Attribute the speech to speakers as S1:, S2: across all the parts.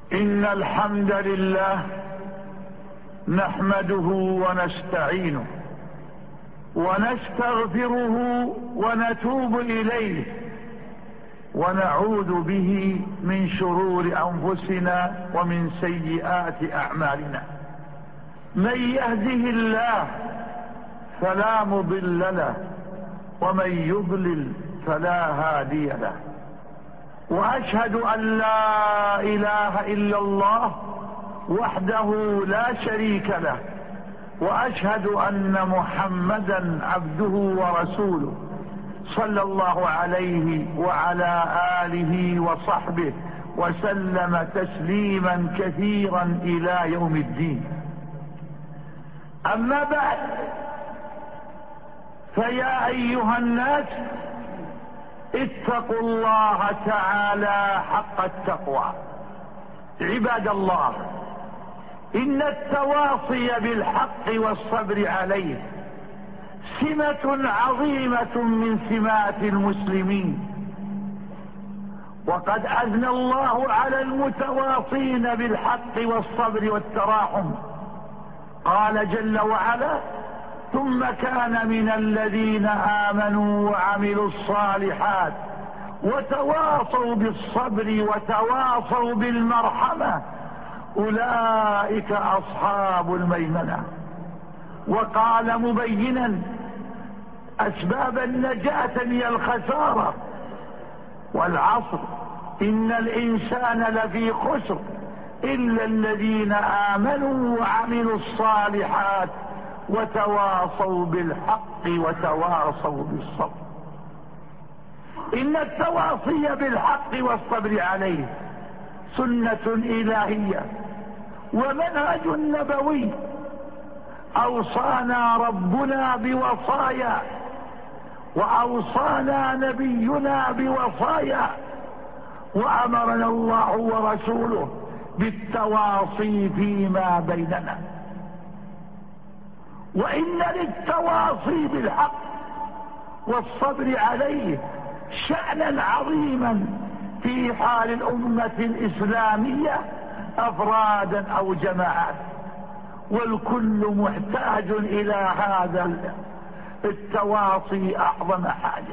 S1: إن الحمد لله نحمده ونستعينه ونستغفره ونتوب إليه ونعوذ به من شرور أنفسنا ومن سيئات أعمالنا. من يهده الله فلا مضل له ومن يضلل فلا هادي له، وأشهد أن لا إله إلا الله وحده لا شريك له، وأشهد أن محمدا عبده ورسوله صلى الله عليه وعلى آله وصحبه وسلم تسليما كثيرا إلى يوم الدين. أما بعد، فيا أيها الناس اتقوا الله تعالى حق التقوى. عباد الله، إن التواصي بالحق والصبر عليه سمة عظيمة من سمات المسلمين، وقد أثنى الله على المتواصين بالحق والصبر والتراحم. قال جل وعلا: ثم كان من الذين آمنوا وعملوا الصالحات وتواصوا بالصبر وتواصوا بالمرحمة أولئك أصحاب الميمنة. وقال مبينا أسباب النجاة من الخسارة: والعصر إن الإنسان لفي خسر إلا الذين آمنوا وعملوا الصالحات وتواصوا بالحق وتواصوا بالصبر. إن التواصي بالحق والصبر عليه سنة إلهية ومنهج نبوي أوصانا ربنا بوصايا، وأوصانا نبينا بوصايا، وأمرنا الله ورسوله بالتواصي فيما بيننا. وإن للتواصي بالحق والصبر عليه شأنا عظيما في حال الأمة الإسلامية أفرادا أو جماعات، والكل محتاج إلى هذا التواصي أعظم حاجة.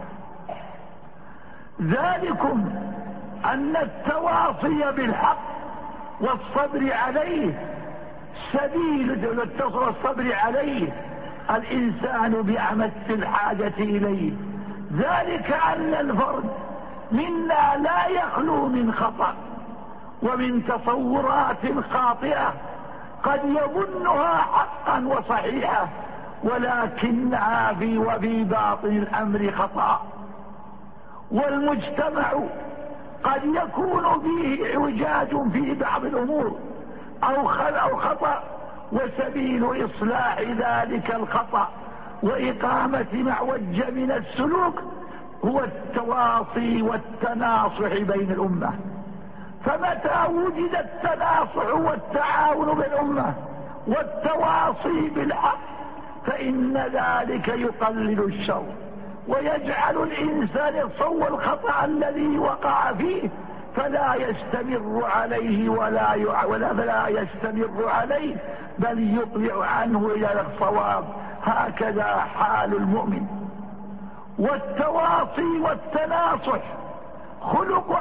S1: ذلكم أن التواصي بالحق والصبر عليه سبيل الصبر عليه الإنسان بأمس الحاجة إليه. ذلك أن الفرد منا لا يخلو من خطأ ومن تصورات خاطئة قد يظنها حقا وصحيحة، ولكنها في باطن الأمر خطأ. والمجتمع قد يكون فيه اعوجاج في بعض الأمور أو خطأ، وسبيل إصلاح ذلك الخطأ وإقامة معوج من السلوك هو التواصي والتناصح بين الأمة. فمتى وجد التناصح والتعاون بالأمة والتواصي بالحق فإن ذلك يقلل الشر ويجعل الإنسان يتصور الخطأ الذي وقع فيه فلا يستمر عليه فلا يستمر عليه، بل يقلع عنه إلى الصواب. هكذا حال المؤمن. والتواصي والتناصح خلق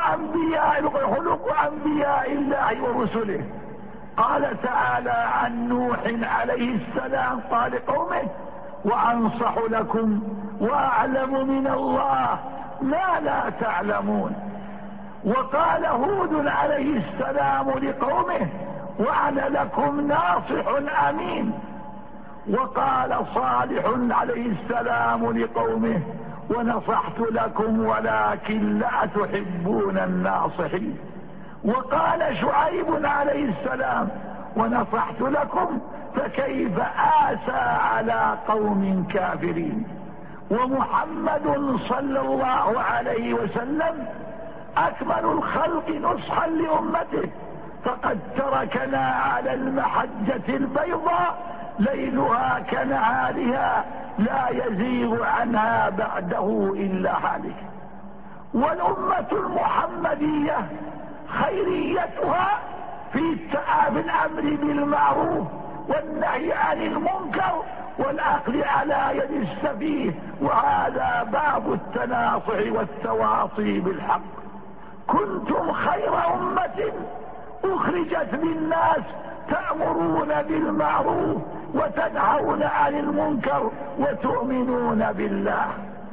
S1: أنبياء الله ورسله. قال تعالى عن نوح عليه السلام قال قومه: وأنصح لكم وأعلم من الله ما لا تعلمون. وقال هود عليه السلام لقومه: وأنا لكم ناصح أمين. وقال صالح عليه السلام لقومه: ونصحت لكم ولكن لا تحبون الناصحين. وقال شعيب عليه السلام: ونصحت لكم فكيف آسى على قوم كافرين. ومحمد صلى الله عليه وسلم أكمل الخلق نصحا لأمته، فقد تركنا على المحجة البيضاء ليلها كنهارها لا يزيغ عنها بعده إلا هالك. والأمة المحمدية خيريتها في الامر بالمعروف والنهي عن المنكر والاخذ على يد السفيه، وهذا باب التناصح والتواصي بالحق. كنتم خير امة اخرجت للناس تأمرون بالمعروف وتنهون عن المنكر وتؤمنون بالله.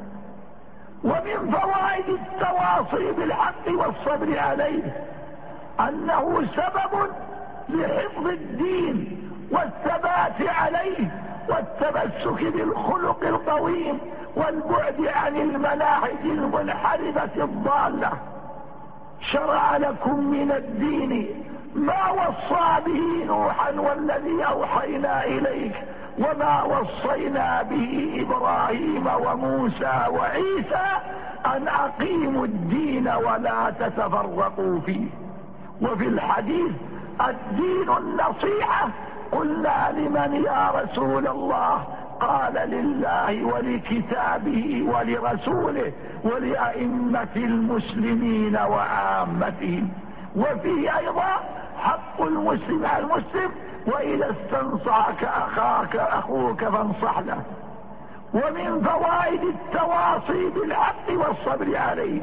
S1: ومن فوائد التواصي بالحق والصبر عليه انه سبب لحفظ الدين والثبات عليه والتمسك بالخلق القويم والبعد عن المناهج المنحرفة الضالة. شرع لكم من الدين ما وصى به نوحا والذي اوحينا اليك وما وصينا به ابراهيم وموسى وعيسى ان اقيموا الدين ولا تتفرقوا فيه. وفي الحديث الدين النصيحة. قلنا لمن يا رسول الله؟ قال لله ولكتابه ولرسوله ولأئمة المسلمين وعامتهم. وفيه ايضا حق المسلم على المسلم، واذا استنصحك اخوك فانصح له. ومن فوائد التواصي بالحق والصبر عليه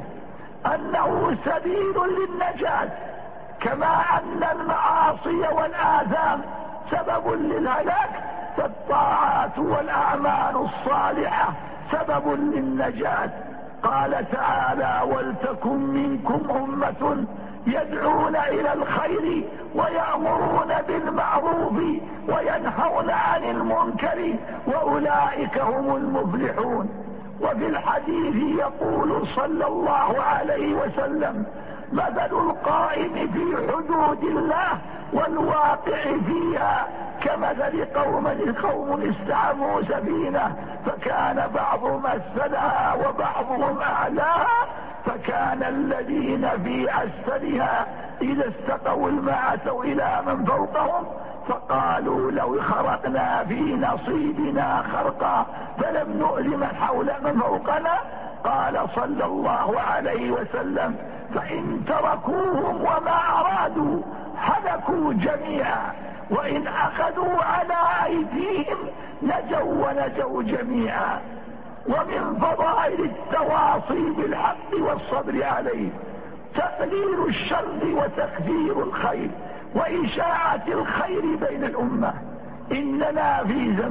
S1: انه سبيل للنجاة، كما ان المعاصي والاثام سبب للهلاك، فالطاعات والاعمال الصالحة سبب للنجاة. قال تعالى: ولتكن منكم امة يدعون الى الخير ويأمرون بالمعروف وينهون عن المنكر واولئك هم المفلحون. وفي الحديث يقول صلى الله عليه وسلم: مثل القائم في حدود الله والواقع فيها كمثل قوم استعموا سفينة فكان بعضهم اسفلها وبعضهم اعلاها، فكان الذين في اسفلها اذا استقوا الماء اتوا الى من فوقهم فقالوا: لو خرقنا في نصيبنا خرقا فلم نؤذ من حول من فوقنا. قال صلى الله عليه وسلم: فإن تركوهم وما أرادوا هلكوا جميعا، وإن أخذوا على أيديهم نجوا ونجوا جميعا. ومن فضائل التواصي بالحق والصبر عليه تقليل الشر وتكثير الخير وإشاعة الخير بين الأمة. إننا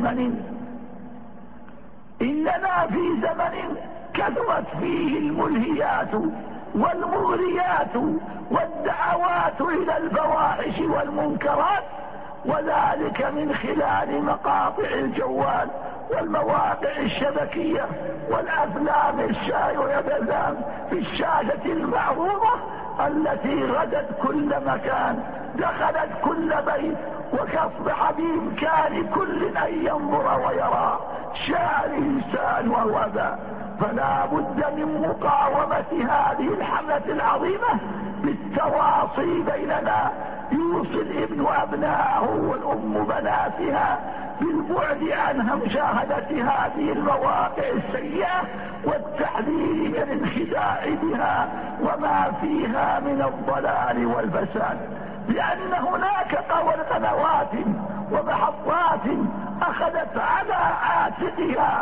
S1: في زمن كثرت فيه الملهيات والمغريات والدعوات إلى الفواحش والمنكرات، وذلك من خلال مقاطع الجوال والمواقع الشبكية والأفلام الشائعة في الشاشة المعروضة التي غدت كل مكان، دخلت كل بيت، وكأصبح بإمكان كل أن ينظر ويرى. شاء الإنسان وهو ذا، فلا بد من مقاومة هذه الحملة العظيمة بالتواصي بيننا. يوصي الابن أبناءه والأم بناتها بالبعد عنها مشاهدة هذه المواقع السيئة والتحذير من الانخداع بها وما فيها من الضلال والفساد، لأن هناك قنوات ومحطات أخذت على عاتقها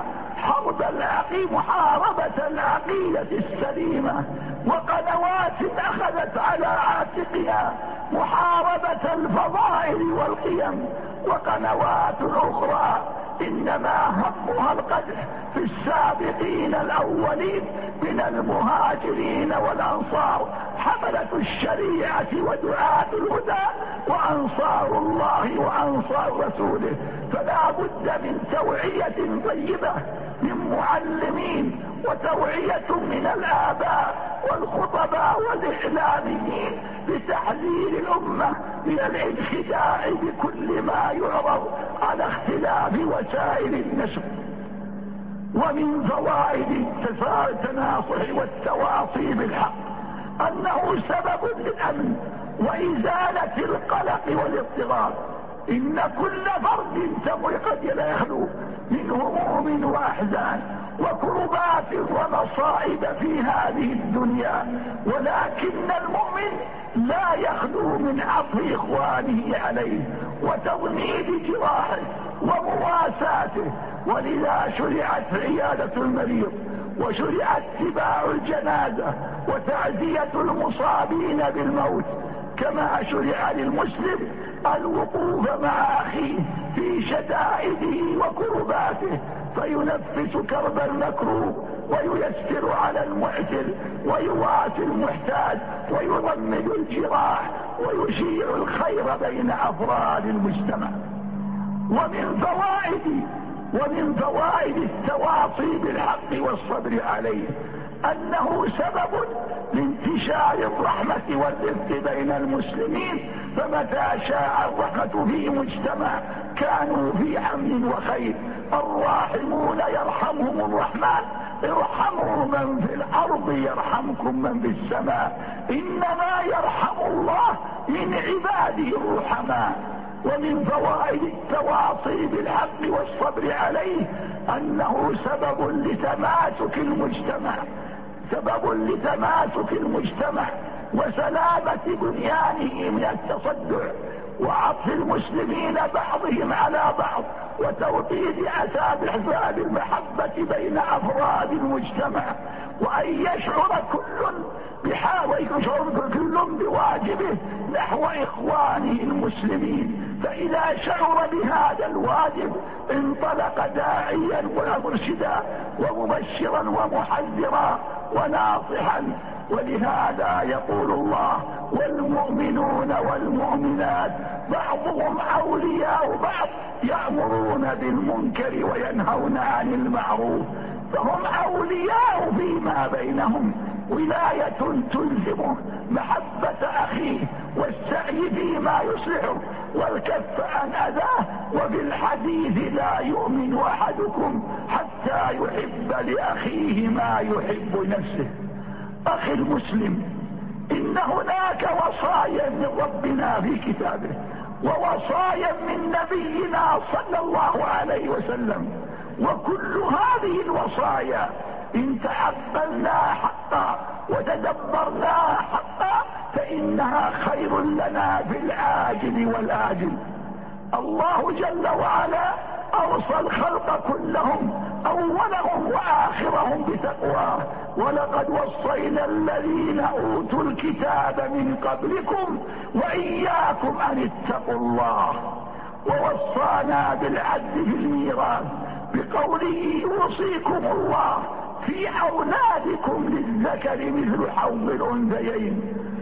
S1: محاربة العقيدة السليمة، وقنوات أخذت على عاتقها محاربة الفضائل والقيم، وقنوات أخرى إنما همها القدح في السابقين الأولين من المهاجرين والأنصار، حملة الشريعة ودعاة الهدى وأنصار الله وأنصار رسوله. فلا بد من توعية طيبة من معلمين، وتوعية من الآباء والخطباء والإعلاميين لتحذير الأمة من الانخداع بكل ما يعرض على اختلاف وسائل النشر. ومن فوائد التناصح والتواصي بالحق أنه سبب للأمن وإزالة القلق والاضطراب. إن كل فرد قد لا يخلو من هموم وأحزان، وكربات ومصائب في هذه الدنيا، ولكن المؤمن لا يخلو من عطف إخوانه عليه وتضميد جراحه ومواساته. ولذا شرعت عيادة المريض، وشرع اتباع الجنازة وتعزية المصابين بالموت، كما شرع للمسلم الوقوف مع أخيه في شدائده وكرباته، فينفس كرب المكروب وييسر على المعسر ويواسي المحتاج ويضمد الجراح ويشيع الخير بين أفراد المجتمع. ومن فوائد التواصي بالحق والصبر عليه أنه سبب لانتشار الرحمة والرفق بين المسلمين، فمتى شاع الرحمة في مجتمع كانوا في أمن وخير. الراحمون يرحمهم الرحمن، ارحموا من في الأرض يرحمكم من في السماء، إنما يرحم الله من عباده الرحماء. ومن فوائد التواصي بالحق والصبر عليه أنه سبب لتماسك المجتمع وسلامة بنيانه من التصدع، وعطف المسلمين بعضهم على بعض، وتوطيد أسباب المحبة بين أفراد المجتمع، وأن يشعر كل بواجبه نحو إخوانه المسلمين. فإذا شعر بهذا الواجب انطلق داعيا ومرشدا ومبشرا ومحذرا وناصحا. ولهذا يقول الله: والمؤمنون والمؤمنات بعضهم أولياء بعض يأمرون بالمنكر وينهون عن المعروف. فهم أولياء فيما بينهم، ولاية تلزمه محبة أخيه والسعي فيما يصلحه والكف عن أذاه. وبالحديث: لا يؤمن أحدكم حتى يحب لأخيه ما يحب نفسه. أخي المسلم، إن هناك وصايا من ربنا في كتابه ووصايا من نبينا صلى الله عليه وسلم، وكل هذه الوصايا إن تحملناها حقا وتدبرناها حقا فإنها خير لنا في العاجل والآجل. الله جل وعلا أوصى الخلق كلهم أولهم وآخرهم بتقواه: ولقد وصينا الذين أوتوا الكتاب من قبلكم وإياكم أن اتقوا الله. ووصانا بالعدل في الميراث بقوله: يوصيكم الله في أولادكم للذكر مثل حظ الأنثيين.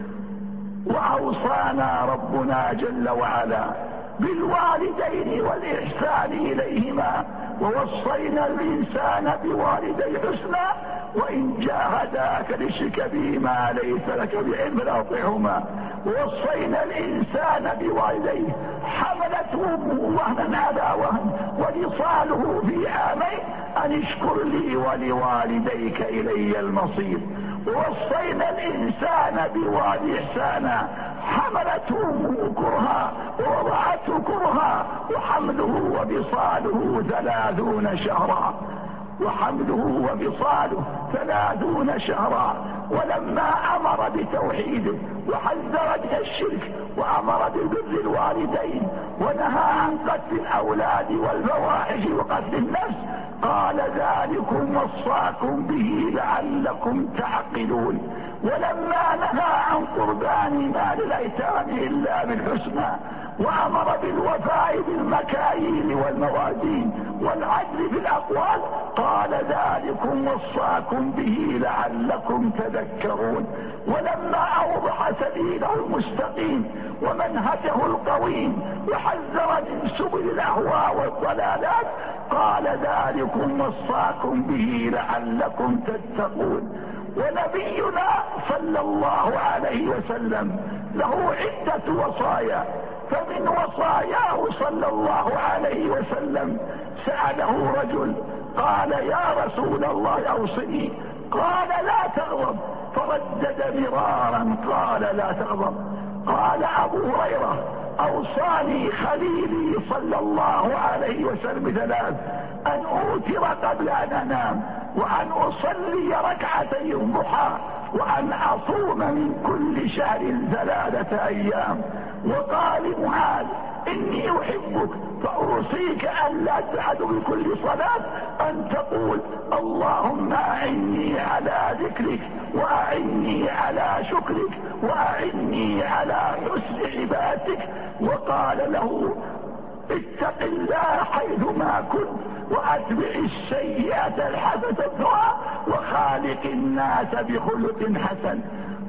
S1: وأوصانا ربنا جل وعلا بالوالدين والإحسان إليهما، ووصينا الإنسان بوالديه حسنا وإن جاهداك لتشرك به ما ليس لك بعلم فلا تطعهما. ووصينا الإنسان بوالديه حملته أمه وهنا على وهن وفصاله في عامين أن اشكر لي ولوالديك إلي المصير. ووصينا الإنسان بوالديه إحسانا، حملته أمه كرها ووضعته كرها وحمله وفصاله 30 شهرا. ولما أمر بتوحيده وحذر من الشرك وأمر ببر الوالدين ونهى عن قتل الأولاد والفواحش وقتل النفس قال: ذلكم وصاكم به لعلكم تعقلون. ولما نهى عن قربان مال الأيتام إلا بالحسنى وأمر بالوفاء بالمكاييل والموازين والعدل في الأقوال قال: ذلكم وصاكم به لعلكم تذكرون. ولما أوضح سبيله المستقيم ومنهجه القويم وحذر من سبل الأهواء والضلالات قال: ذلكم وصاكم به لعلكم تتقون. ونبينا صلى الله عليه وسلم له عدة وصايا، فمن وصاياه صلى الله عليه وسلم سأله رجل قال: يا رسول الله أوصني، قال: لا تغضب، فردد مرارا قال: لا تغضب. قال أبو هريرة: أوصاني خليلي صلى الله عليه وسلم ثلاث: أن أوتر قبل أن أنام، وأن أصلي ركعتي الضحى، وأن أصوم من كل شهر 3 أيام. وقال معاذ: إني أحبك فأوصيك أن لا تعد بكل صلاة أن تقول: اللهم أعني على ذكرك، وأعني على شكرك، وأعني على حسن عبادتك. وقال له: اتق الله حيثما كنت، وأتبع السيئة الحسنة تمحها، وخالق الناس بخلق حسن.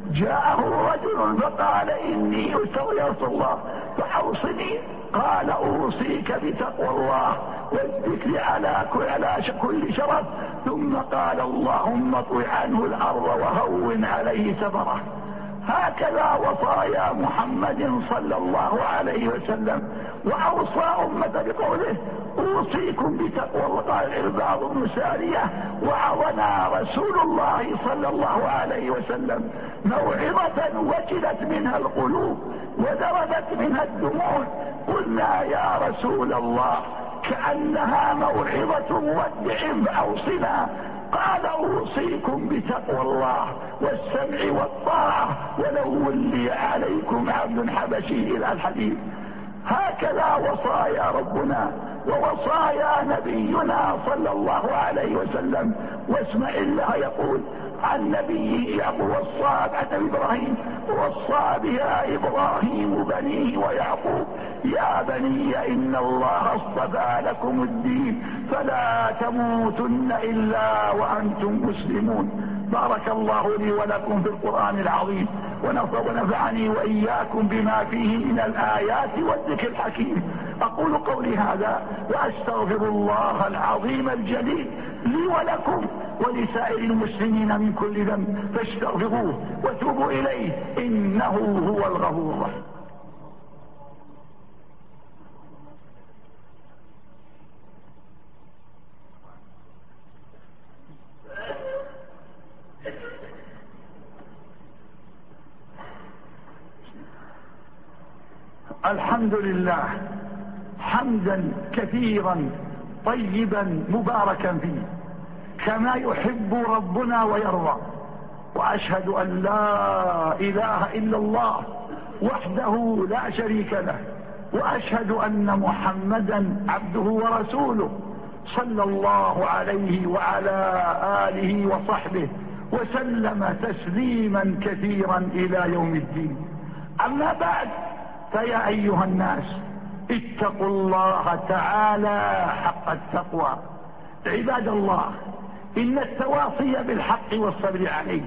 S1: جاءه رجل فقال: إني أستوي يا رسول الله فأوصني. قال: أوصيك بتقوى الله والذكر على كل شرف. ثم قال: اللهم اطوي عنه الأرض وهون عليه سفره. هكذا وصايا محمد صلى الله عليه وسلم. وأوصى أمة بقوله: أوصيكم بتقوى الله. قال العرباض بن سارية: وعظنا رسول الله صلى الله عليه وسلم موعظة وجلت منها القلوب وذربت منها الدموع. قلنا: يا رسول الله، كأنها موعظة مودع فأوصنا. قال: أوصيكم بتقوى الله والسمع والطاعة ولو ولي عليكم عبد حبشي إلى الحديث. هكذا وصايا ربنا ووصايا نبينا صلى الله عليه وسلم. واسمع الله يقول عن نبيه يعقوب: وصى عن إبراهيم: وصى بها إبراهيم بنيه ويعقوب يا بني إن الله اصطفى لكم الدين فلا تموتن إلا وأنتم مسلمون. بارك الله لي ولكم في القرآن العظيم، ونفعني وإياكم بما فيه من الآيات والذكر الحكيم. أقول قولي هذا وأستغفر الله العظيم الجليل لي ولكم ولسائر المسلمين من كل ذنب، فاستغفروه وتوبوا إليه إنه هو الغفور الرحيم. الحمد لله حمدا كثيرا طيبا مباركا فيه كما يحب ربنا ويرضى. وأشهد أن لا إله إلا الله وحده لا شريك له، وأشهد أن محمدا عبده ورسوله صلى الله عليه وعلى آله وصحبه وسلم تسليما كثيرا إلى يوم الدين. أما بعد، فيا أيها الناس، اتقوا الله تعالى حق التقوى. عباد الله، إن التواصي بالحق والصبر عليه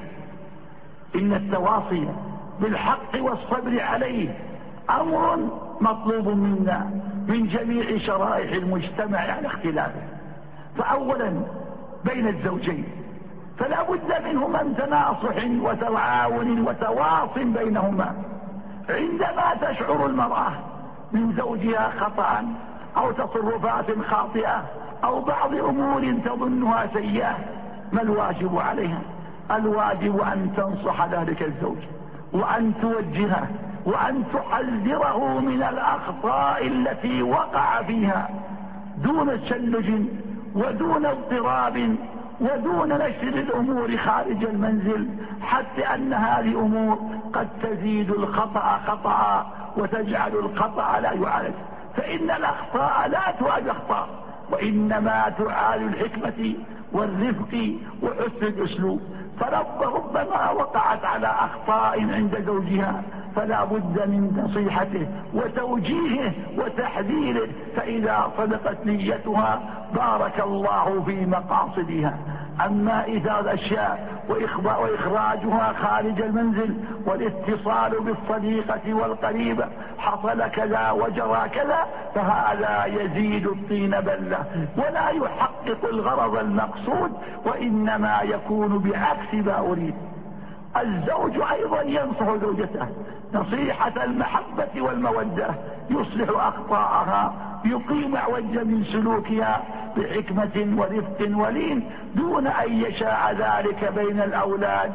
S1: أمر مطلوب منا من جميع شرائح المجتمع على اختلافه. فأولا بين الزوجين فلا بد منهما من تناصح وتعاون وتواص بينهما. عندما تشعر المرأة من زوجها خطأ أو تصرفات خاطئة أو بعض أمور تظنها سيئة، ما الواجب عليها؟ الواجب أن تنصح ذلك الزوج، وأن توجهه، وأن تحذره من الأخطاء التي وقع فيها دون تشنج ودون اضطراب ودون نشر الأمور خارج المنزل، حتى أن هذه أمور قد تزيد الخطأ خطأ وتجعل الخطأ لا يعالج. فإن الأخطاء لا تعالج أخطاء، وإنما تعالج الحكمة والرفق وحسن الأسلوب. فربما وقعت على أخطاء عند زوجها فلا بد من نصيحته وتوجيهه وتحذيره، فإذا صدقت نيتها بارك الله في مقاصدها. أما إذا الأشياء وإخراجها خارج المنزل والاتصال بالصديقة والقريبة حصل كذا وجرى كذا، فهذا يزيد الطين بلة ولا يحقق الغرض المقصود، وإنما يكون بعكس ما أريد. الزوج أيضا ينصح زوجته نصيحة المحبة والمودة، يصلح أخطاءها يقيم عوجا من سلوكها بحكمة ورفق ولين دون أن يشاع ذلك بين الأولاد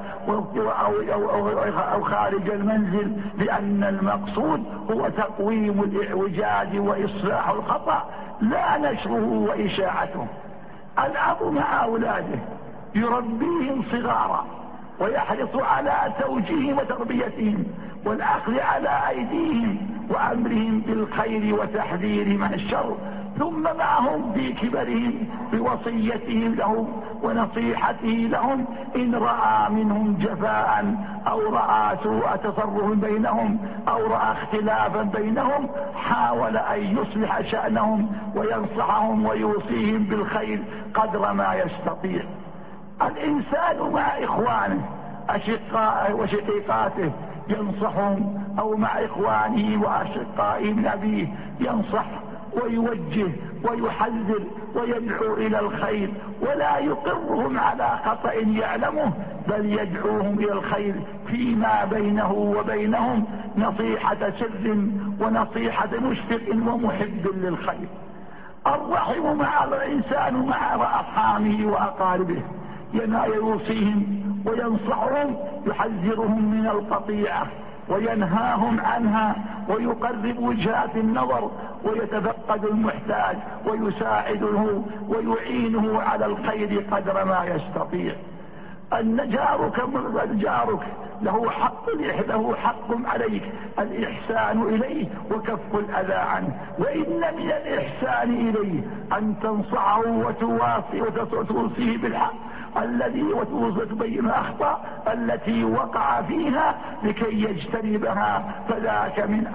S1: أو خارج المنزل، لأن المقصود هو تقويم الإعوجاج وإصلاح الخطأ لا نشره وإشاعته. الأب مع أولاده يربيهم صغارا ويحرص على توجيههم وتربيتهم والأخذ على أيديهم وأمرهم بالخير وتحذيرهم عن الشر، ثم معهم في كبرهم بوصيتهم لهم ونصيحته لهم إن رأى منهم جفاء أو رأى سوء تصرف بينهم أو رأى اختلافا بينهم حاول أن يصلح شأنهم وينصحهم ويوصيهم بالخير قدر ما يستطيع. الإنسان مع إخوانه أشقائه وشقيقاته ينصحهم، أو مع إخوانه وأشقائه من أبيه ينصح ويوجه ويحذر ويدعو إلى الخير، ولا يقرهم على خطأ يعلمه، بل يدعوهم إلى الخير فيما بينه وبينهم نصيحة سر ونصيحة مشفق ومحب للخير. الرحم مع الإنسان مع أرحامه وأقاربه يوصيهم وينصحهم، يحذرهم من القطيعة وينهاهم عنها ويقرب وجهات النظر ويتفقد المحتاج ويساعده ويعينه على الخير قدر ما يستطيع. أن جارك له حق عليك الإحسان إليه وكف الأذى عنه، وإن من الإحسان إليه أن تنصحه وتوصيه بالحق الذي وتبين الأخطاء التي وقع فيها لكي يجتنبها، فذاك من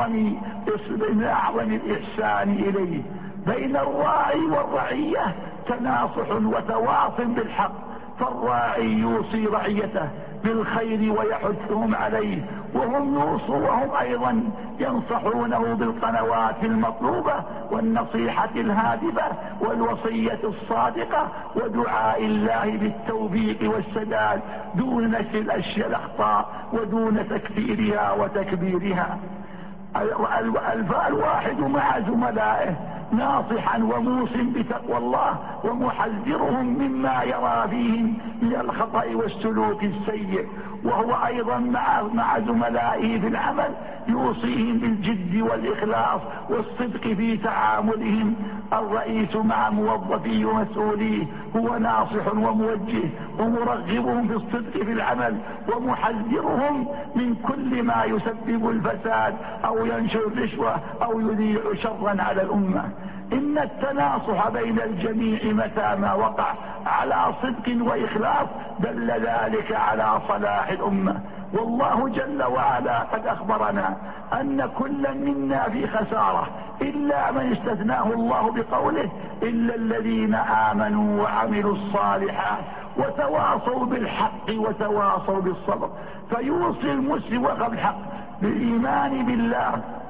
S1: أعظم الإحسان إليه. بين الراعي والرعية تناصح وتواص بالحق، فالراعي يوصي رعيته بالخير ويحثهم عليه، وهم أيضا ينصحونه بالقنوات المطلوبة والنصيحة الهادفة والوصية الصادقة ودعاء الله بالتوفيق والسداد دون نشر الأخطاء ودون تكفيرها وتكبيرها. الواحد مع زملائه ناصحا وموصٍ بتقوى الله ومحذرهم مما يرى فيهم من الخطأ والسلوك السيء، وهو أيضا مع زملائه في العمل يوصيهم بالجد والإخلاص والصدق في تعاملهم. الرئيس مع موظفيه ومسؤوليه هو ناصح وموجه ومرغبهم في الصدق في العمل ومحذرهم من كل ما يسبب الفساد أو ينشر الرشوة أو يذيع شرا على الأمة. إن التناصح بين الجميع متى ما وقع على صدق وإخلاص دل ذلك على صلاح الأمة. والله جل وعلا قد أخبرنا أن كل منا في خسارة إلا من استثناه الله بقوله إلا الذين آمنوا وعملوا الصالحات وتواصوا بالحق وتواصوا بالصبر. فيوصي المسلم وقف الحق بالإيمان بالله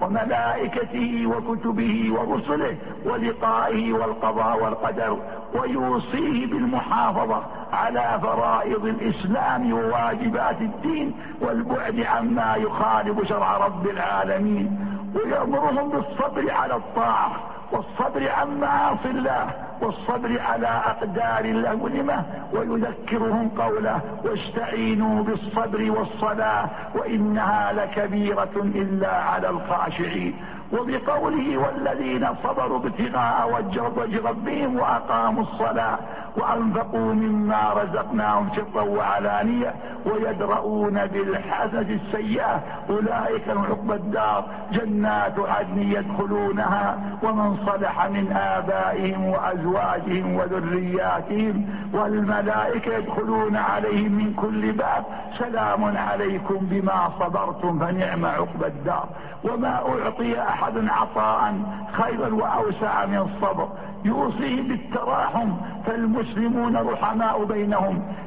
S1: وملائكته وكتبه ورسله ولقائه والقضاء والقدر، ويوصيه بالمحافظة على فرائض الإسلام وواجبات الدين والبعد عما يخالف شرع رب العالمين، ويأمرهم بالصبر على الطاعة والصبر عن معاصي الله والصبر على أقدار المؤلمة، ويذكرهم قوله واستعينوا بالصبر والصلاة وإنها لكبيرة إلا على الخاشعين، وبقوله والذين صبروا ابتغاء وجه ربهم وأقاموا الصلاة وأنفقوا مما رزقناهم سرا وعلانية ويدرؤون بالحسنة السيئة أولئك لهم عقبى الدار جنات عدن يدخلونها ومن صلح من آبائهم وأزواجهم وذرياتهم والملائكة يدخلون عليهم من كل باب سلام عليكم بما صبرتم فنعم عقبى الدار. وما أعطي أحد عطاء خيرا وأوسع من الصبر. يوصيه بالتراحم فالمسلمون رحماء بينهم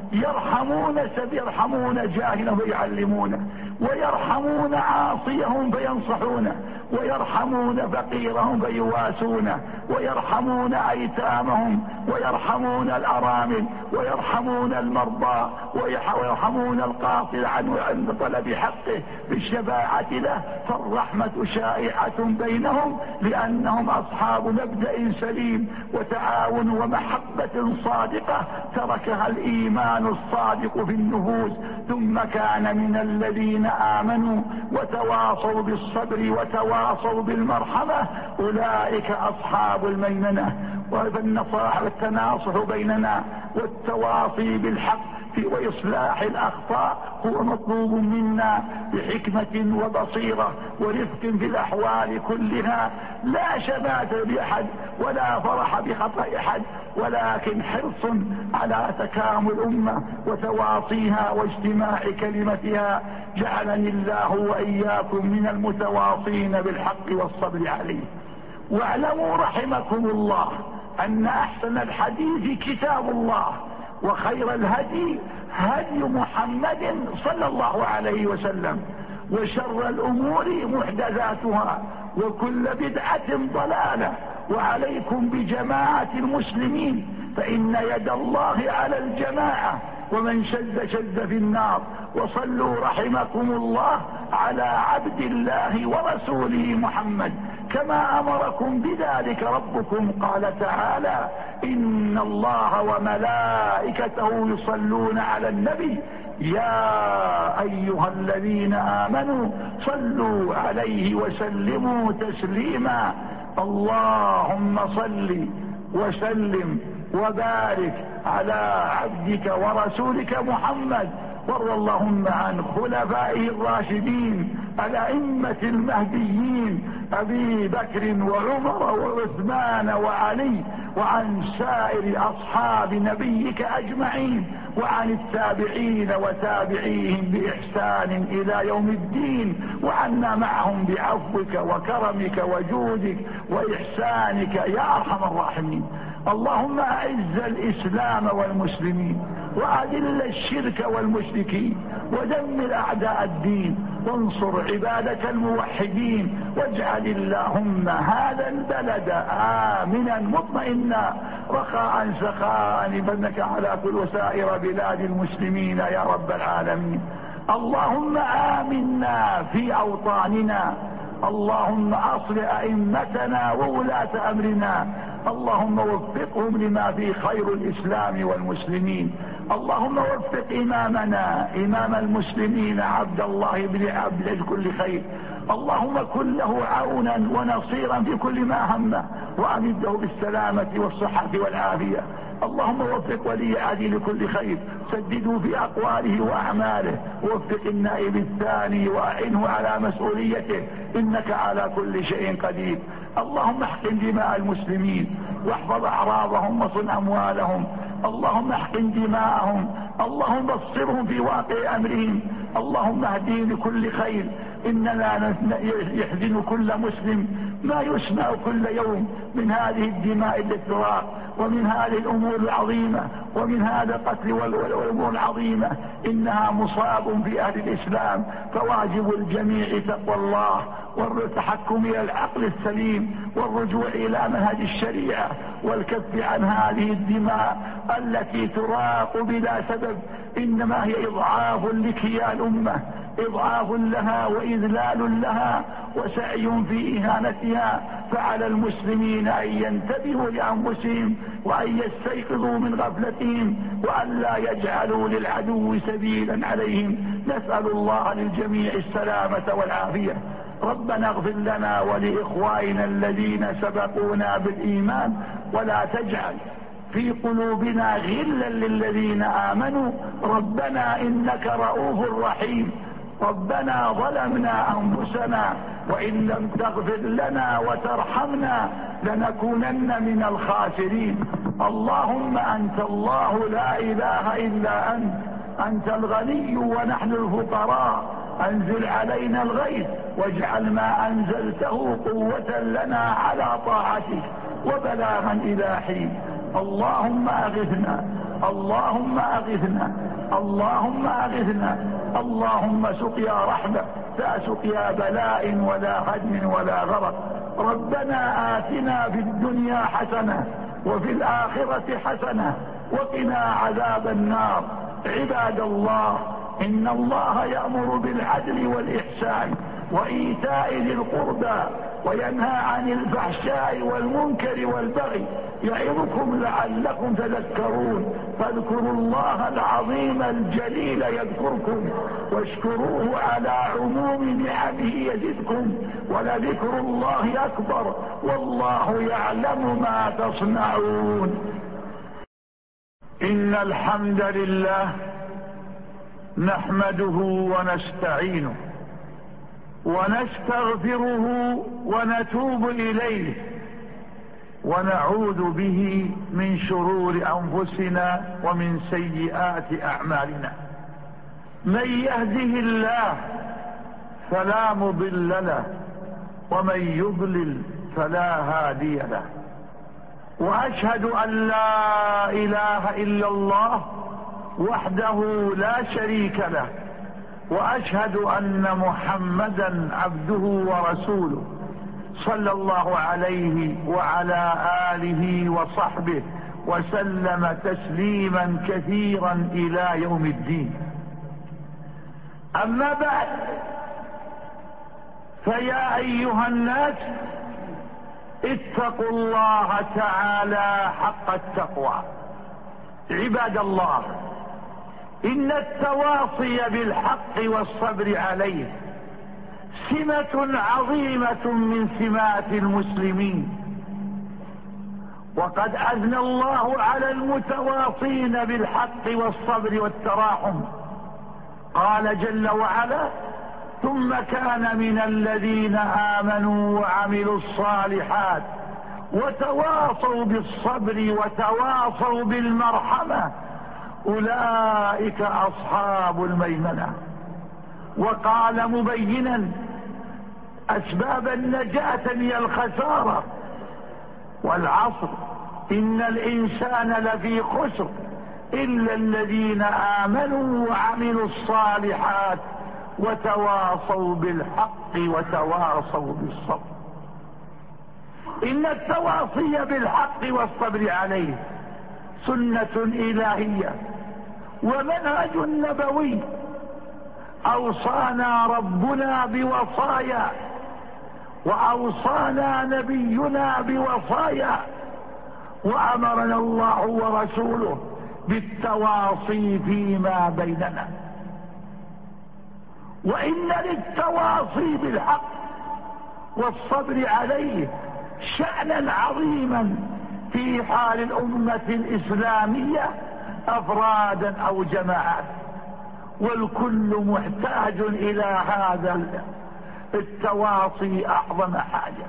S1: يرحمون جاهلهم فيعلمونه، ويرحمون عاصيهم فينصحونه، ويرحمون فقيرهم فيواسونه، ويرحمون أيتامهم، ويرحمون الأرامل، ويرحمون المرضى، ويرحمون القاصر عن طلب حقه بالشفاعة له. فالرحمة شائعة بينهم لأنهم أصحاب مبدأ سليم وتعاون ومحبة صادقة تركها الإيمان الصادق في النفوس. ثم كان من الذين آمنوا وتواصوا بالصبر وتواصوا بالمرحمة أولئك أصحاب الميمنة. والنصائح والتناصح بيننا والتواصي بالحق وإصلاح الأخطاء هو مطلوب منا بحكمة وبصيرة ورفق في الأحوال كلها، لا شماتة بأحد ولا فرح بخطأ أحد، ولكن حرص على تكامل الأمة وتواصيها واجتماع كلمتها. جعلني الله وإياكم من المتواصين بالحق والصبر عليه. واعلموا رحمكم الله أن أحسن الحديث كتاب الله، وخير الهدي هدي محمد صلى الله عليه وسلم، وشر الأمور محدثاتها، وكل بدعة ضلالة. وعليكم بجماعة المسلمين فإن يد الله على الجماعة، ومن شذ في النار. وصلوا رحمكم الله على عبد الله ورسوله محمد كما أمركم بذلك ربكم. قال تعالى: إن الله وملائكته يصلون على النبي يا أيها الذين آمنوا صلوا عليه وسلموا تسليما. اللهم صل وسلم وبارك على عبدك ورسولك محمد، وارض اللهم عن خلفائه الراشدين الأئمة المهديين أبي بكر وعمر وعثمان وعلي، وعن سائر أصحاب نبيك أجمعين، وعن التابعين وتابعيهم بإحسان إلى يوم الدين، وعنا معهم بعفوك وكرمك وجودك وإحسانك يا أرحم الراحمين. اللهم أعز الإسلام والمسلمين، وأذل الشرك والمشركين، ودمر أعداء الدين، وانصر عبادك الموحدين. واجعل اللهم هذا البلد آمنا مطمئنا رخاء سخاء، فإنك على كل وسائر بلاد المسلمين يا رب العالمين. اللهم آمنا في أوطاننا، اللهم أصلح أئمتنا وولاة أمرنا، اللهم وفقهم لما فيه خير الإسلام والمسلمين. اللهم وفق إمامنا إمام المسلمين عبد الله بن عبد كل خير، اللهم كن له عونا ونصيرا في كل ما همه، وأمده بالسلامة والصحة والعافية. اللهم وفق ولي عهده لكل خير، سدده في أقواله وأعماله، ووفق النائب الثاني وأعنه على مسؤوليته، إنك على كل شيء قدير. اللهم احقن دماء المسلمين واحفظ أعراضهم وصن أموالهم، اللهم احقن دماءهم، اللهم بصرهم في واقع أمرهم، اللهم اهدهم لكل خير. إننا يحزن كل مسلم ما يسمع كل يوم من هذه الدماء التي ومن هذه الأمور العظيمة، ومن هذا القتل والأمور العظيمة. إنها مصاب في أهل الإسلام، فواجب الجميع تقوى الله والتحكم إلى العقل السليم، والرجوع إلى منهج الشريعة، والكف عن هذه الدماء التي تراق بلا سبب. إنما هي إضعاف لكيان الأمة، إضعاف لها وإذلال لها وسعي في إهانتها. فعلى المسلمين أن ينتبهوا لأنفسهم، وأن يستيقظوا من غفلتهم، وأن لا يجعلوا للعدو سبيلا عليهم. نسأل الله للجميع السلامة والعافية. ربنا اغفر لنا ولإخواننا الذين سبقونا بالإيمان، ولا تجعل في قلوبنا غلا للذين آمنوا، ربنا إنك رؤوف رحيم. ربنا ظلمنا أنفسنا وإن لم تغفر لنا وترحمنا لنكونن من الخاسرين. اللهم أنت الله لا إله إلا أنت، أنت الغني ونحن الفقراء. أنزل علينا الغيث واجعل ما أنزلته قوة لنا على طاعتك وبلاغا إلى حين. اللهم أغثنا اللهم أغثنا، اللهم أغثنا، اللهم سقيا رحمة لا سقيا بلاء ولا هدم ولا غرق. ربنا آتنا في الدنيا حسنة وفي الآخرة حسنة وقنا عذاب النار. عباد الله، إن الله يأمر بالعدل والإحسان وإيتاء ذي القربى وينهى عن الفحشاء والمنكر والبغي يعظكم لعلكم تذكرون. فاذكروا الله العظيم الجليل يذكركم واشكروه على عموم نعمه يزدكم ولذكر الله أكبر والله يعلم ما تصنعون. إن الحمد لله نحمده ونستعينه ونستغفره ونتوب إليه ونعوذ به من شرور أنفسنا ومن سيئات أعمالنا. من يهده الله فلا مضل له ومن يضلل فلا هادي له. وأشهد أن لا إله إلا الله وحده لا شريك له، وأشهد أن محمدا عبده ورسوله صلى الله عليه وعلى آله وصحبه وسلم تسليما كثيرا إلى يوم الدين. أما بعد، فيا أيها الناس اتقوا الله تعالى حق التقوى. عباد الله، إن التواصي بالحق والصبر عليه سمة عظيمة من سمات المسلمين، وقد أثنى الله على المتواصين بالحق والصبر والتراحم. قال جل وعلا: ثم كان من الذين آمنوا وعملوا الصالحات وتواصوا بالصبر وتواصوا بالمرحمة أولئك أصحاب الميمنة. وقال مبينا أسباب النجاة من الخسارة: والعصر إن الإنسان لفي خسر إلا الذين آمنوا وعملوا الصالحات وتواصوا بالحق وتواصوا بالصبر. إن التواصي بالحق والصبر عليه سنة إلهية ومنهج نبوي أوصانا ربنا بوصايا وأوصانا نبينا بوصايا، وأمرنا الله ورسوله بالتواصي فيما بيننا. وإن للتواصي بالحق والصبر عليه شأنا عظيما في حال الأمة الإسلامية أفرادا أو جماعات، والكل محتاج إلى هذا التواصي أعظم حاجة.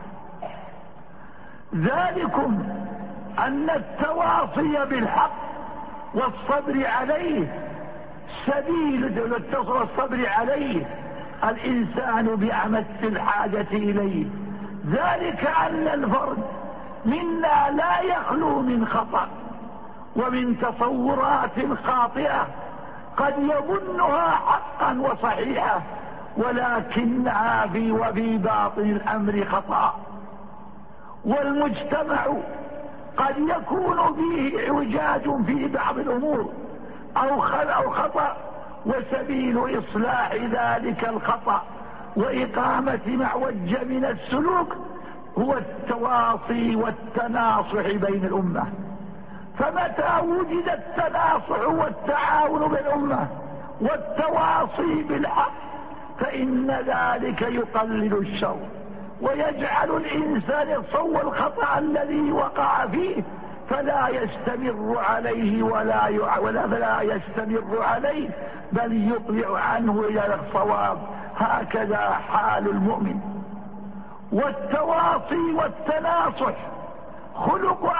S1: ذلكم أن التواصي بالحق والصبر عليه سبيل الصبر عليه الإنسان بأمس الحاجة إليه. ذلك أن الفرد منا لا يخلو من خطأ ومن تصورات خاطئة قد يظنها حقا وصحيحة، ولكنها وفي باطن الأمر خطأ. والمجتمع قد يكون فيه اعوجاج في بعض الأمور أو خطأ، وسبيل إصلاح ذلك الخطأ وإقامة معوج من السلوك هو التواصي والتناصح بين الأمة. فمتى وجد التناصح والتعاون بالأمة والتواصي بالحق فإن ذلك يقلل الشر ويجعل الإنسان يتصور الخطأ الذي وقع فيه فلا يستمر عليه فلا يستمر عليه بل يقلع عنه إلى الصواب. هكذا حال المؤمن. والتواصي والتناصح خلق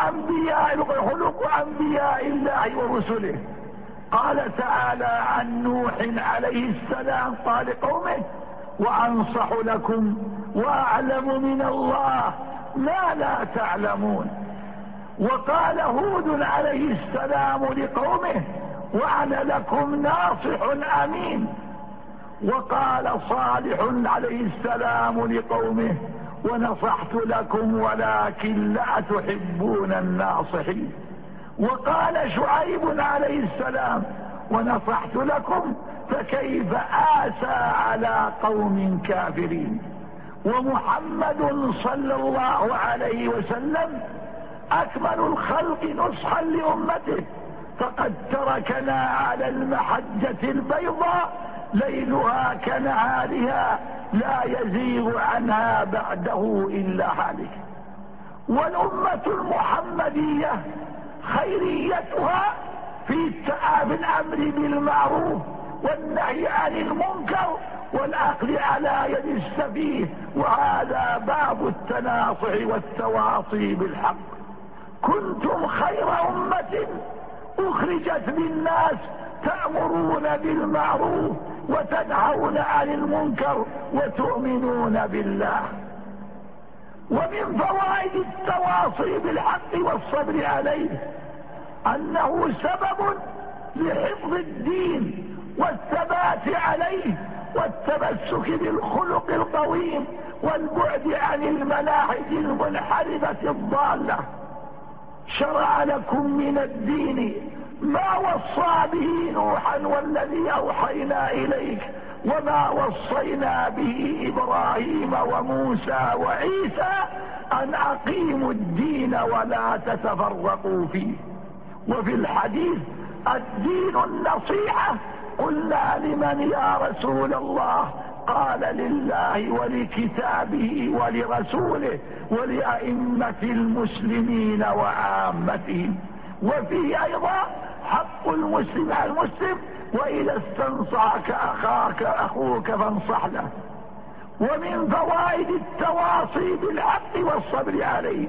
S1: أنبياء الله ورسله. قال تعالى عن نوح عليه السلام قال قومه: وأنصح لكم وأعلم من الله ما لا تعلمون. وقال هود عليه السلام لقومه وأنا لكم ناصح أمين. وقال صالح عليه السلام لقومه ونصحت لكم ولكن لا تحبون الناصحين. وقال شعيب عليه السلام ونصحت لكم فكيف آسى على قوم كافرين. ومحمد صلى الله عليه وسلم أكمل الخلق نصحا لأمته، فقد تركنا على المحجة البيضاء ليلها كنهارها لا يزيغ عنها بعده إلا هالك. والأمة المحمدية خيريتها في الأمر بالمعروف والنهي عن المنكر والأخذ على يد السفيه، وهذا باب التناصح والتواصي بالحق. كنتم خير أمة أخرجت للناس تأمرون بالمعروف وتنهون عن المنكر وتؤمنون بالله. ومن فوائد التواصي بالحق والصبر عليه أنه سبب لحفظ الدين والثبات عليه والتمسك بالخلق القويم والبعد عن المناهج المنحرفة الضالة. شرع لكم من الدين ما وصى به نوحا والذي أوحينا إليك وما وصينا به إبراهيم وموسى وعيسى أن أقيموا الدين ولا تتفرقوا فيه. وفي الحديث الدين النصيحة. قلنا لمن يا رسول الله؟ قال لله ولكتابه ولرسوله ولأئمة المسلمين وعامتهم. وفيه أيضا حق المسلم على المسلم وإذا استنصحك أخوك فانصح له. ومن فوائد التواصي بالحق والصبر عليه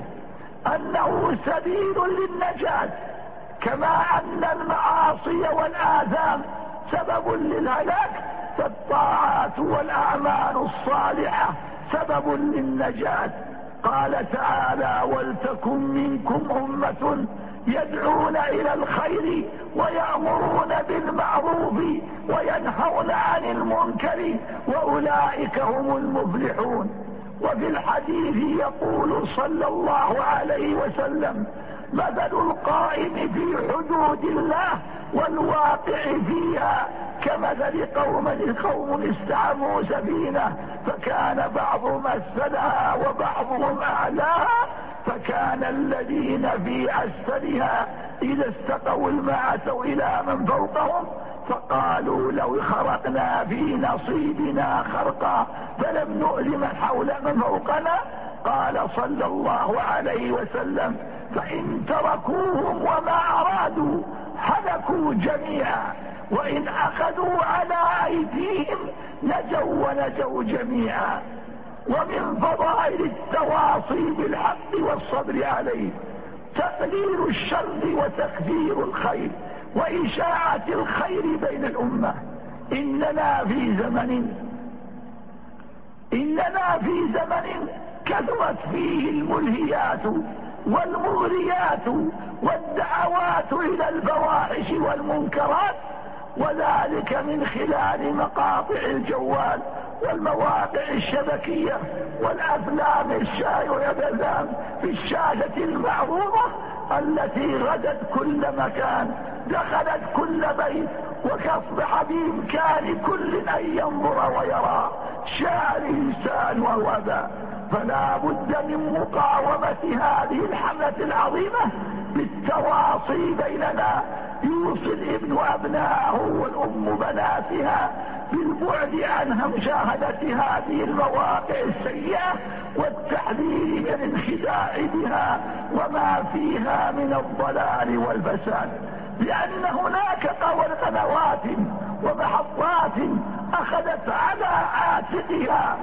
S1: أنه سبيل للنجاة، كما أن المعاصي والآثام سبب للهلاك، فالطاعات والأعمال الصالحة سبب للنجاة. قال تعالى ولتكن منكم أمة يدعون إلى الخير ويأمرون بالمعروف وينهون عن المنكر وأولئك هم المفلحون. وفي الحديث يقول صلى الله عليه وسلم مثل القائم في حدود الله والواقع فيها كمثل قوم استعموا سفينة فكان بعضهم أسفلها وبعضهم أعلاها، فكان الذين في أسفلها إذا استقوا الماء أتوا إلى من فوقهم فقالوا لو خرقنا في نصيبنا خرقا فلم نؤذ من حول من فوقنا. قال صلى الله عليه وسلم فإن تركوهم وما أرادوا هلكوا جميعا، وإن أخذوا على أيديهم نجوا ونجوا جميعا. ومن فضائل التواصي بالحق والصبر عليه تقليل الشر وتكثير الخير وإشاعة الخير بين الأمة. إننا في زمن كثرت فيه الملهيات والمغريات والدعوات إلى الفواحش والمنكرات، وذلك من خلال مقاطع الجوال والمواقع الشبكية والأفلام الشائعة في الشاشة المعروضة التي غدت كل مكان دخلت كل بيت، وكأصبح بإمكان كل أن ينظر ويرى. شاء الإنسان وهو ذا، فلا بد من مقاومة هذه الحملة العظيمة بالتواصي بيننا. يوصي الابن أبناءه والأم بناتها بالبعد عنها مشاهدة هذه المواقع السيئة والتحذير من الخداع بها وما فيها من الضلال والفساد، لأن هناك قنوات ومحطات أخذت على عاتقها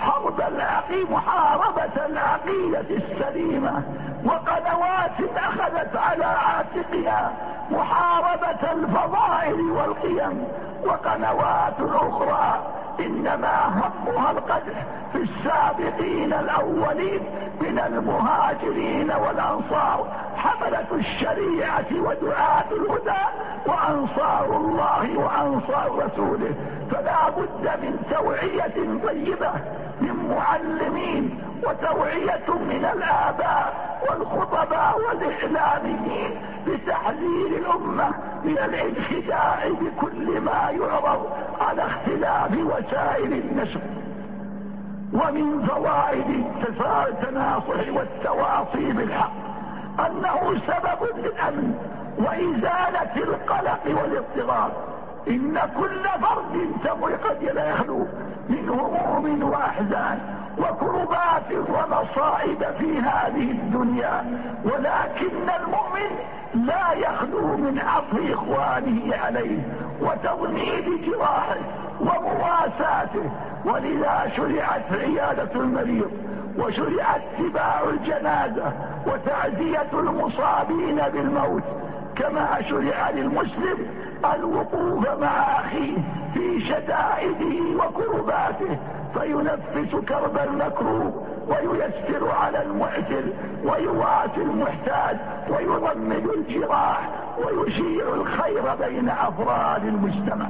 S1: محاربة العقيدة السليمة، وقنوات أخذت على عاتقها محاربة الفضائل والقيم، وقنوات أخرى إنما همها القدح في السابقين الأولين من المهاجرين والأنصار حملة حملة الشريعة ودعاة الهدى وأنصار الله وأنصار رسوله. فلا بد من توعية طيبة من معلمين، وتوعية من الآباء والخطباء والإعلاميين لتحذير الأمة من الانخداع بكل ما يعرض على اختلاف وسائل النشر. ومن فوائد التناصح والتواصي بالحق أنه سبب للأمن وإزالة القلق والاضطراب. إن كل فرد قد لا يخلو من هموم وأحزان وكربات ومصائب في هذه الدنيا، ولكن المؤمن لا يخلو من عطف إخوانه عليه وتضميد جراحه ومواساته. ولذا شرعت عيادة المريض، وشرع اتباع الجنازة وتعزية المصابين بالموت، كما شرع للمسلم الوقوف مع أخيه في شدائده وكرباته فينفس كرب المكروب وييسر على المعسر ويواسي المحتاج ويضمد الجراح ويشيع الخير بين أفراد المجتمع.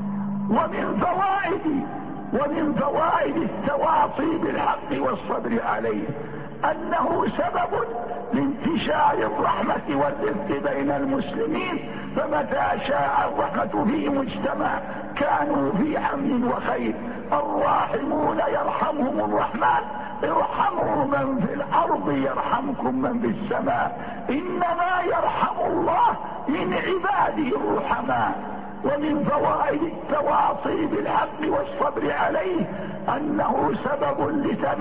S1: ومن فوائد التواصي بالحق والصبر عليه أنه سبب لانتشار الرحمة والرفق بين المسلمين. فمتى شاع الرحمة في مجتمع كانوا في أمن وخير. الراحمون يرحمهم الرحمن ارحموا من في الأرض يرحمكم من في السماء، إنما يرحم الله من عباده الرحماء. ومن فوائد التواصي بالحق والصبر عليه أنه سبب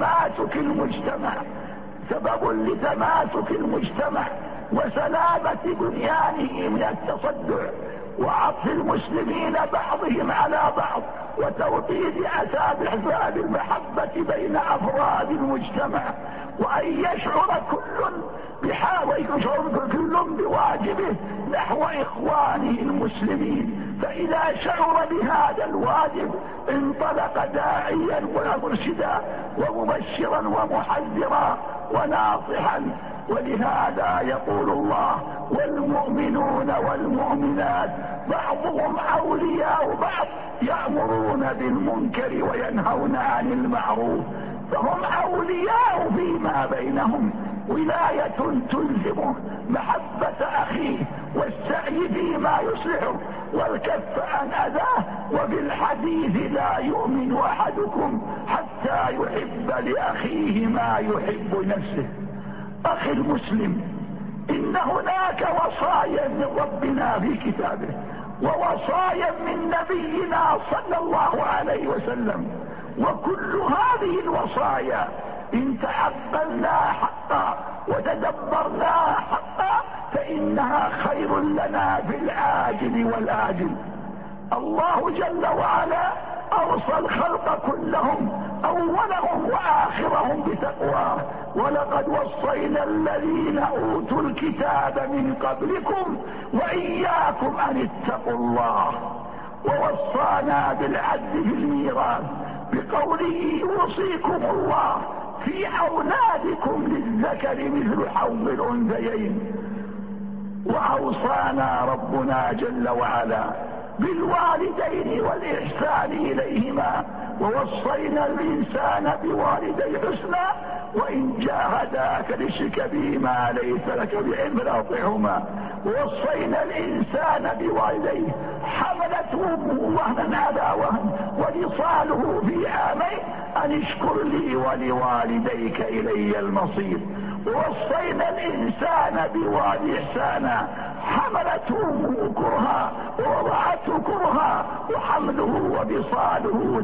S1: لتماسك المجتمع وسلامة بنيانه من التصدع وعطف المسلمين بعضهم على بعض وتوطيد أسباب المحبة بين أفراد المجتمع، وأن يشعر كل بواجبه نحو إخوانه المسلمين. فإذا شعر بهذا الواجب انطلق داعيا ومرشدا ومبشرا ومحذرا وناصحا. ولهذا يقول الله: والمؤمنون والمؤمنات بعضهم أولياء بعض يأمرون بالمنكر وينهون عن المعروف. فهم أولياء فيما بينهم، ولاية تلزمه محبة أخيه والسعي فيما يصلحه والكف عن أذاه. وبالحديث: لا يؤمن أحدكم حتى يحب لأخيه ما يحب نفسه. أخي المسلم، إن هناك وصايا من ربنا في كتابه ووصايا من نبينا صلى الله عليه وسلم، وكل هذه الوصايا إن تعقلنا حقا وتدبرنا حقا فإنها خير لنا في العاجل والآجل. الله جل وعلا أوصى الخلق كلهم أولهم وآخرهم بتقواه: ولقد وصينا الذين أوتوا الكتاب من قبلكم وإياكم أن اتقوا الله. ووصانا بالعدل في الميراث بقوله: يوصيكم الله في أولادكم للذكر مثل حظ الأنثيين. وأوصانا ربنا جل وعلا بالوالدين والإحسان إليهما، ووصينا الإنسان بوالديه حسنا وإن جاهداك لتشرك به ما ليس لك بعلم فلا تطعهما. ووصينا الإنسان بوالديه حملته أمه وهنا على وهن ووصاله في عامين أن اشكر لي ولوالديك إلي المصير. ووصينا الإنسان بوالده إحسانا حملته أمه كرها ووضعته كرها وحمله وبصاله